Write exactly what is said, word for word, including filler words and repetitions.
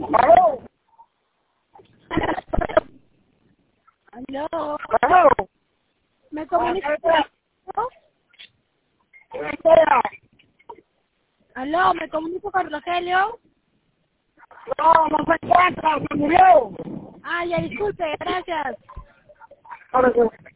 Aló. Aló. Aló. ¿Me comunico? Aló, ¿me comunico con Rogelio? No, no se encuentra, se murió. Ah, ya, disculpe, gracias. Ahora sí.